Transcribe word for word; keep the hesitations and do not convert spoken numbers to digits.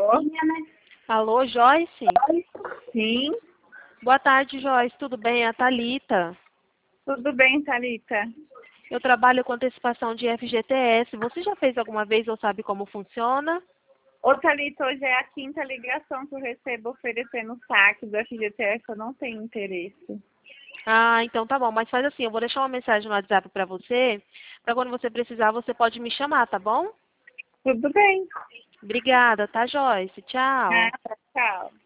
Alô? Alô, Joyce? Sim, Boa tarde, Joyce. Tudo bem? É a Thalita. tudo bem, Thalita? Eu trabalho com antecipação de F G T S. Você já fez alguma vez ou sabe como funciona? Ô, Thalita, hoje é a quinta ligação que eu recebo oferecendo saque do F G T S, eu não tenho interesse. Ah, então tá bom. Mas faz assim, eu vou deixar uma mensagem no WhatsApp pra você, pra quando você precisar, você pode me chamar, tá bom? Tudo bem. Obrigada, tá, Joyce? Tchau. Ah, tchau.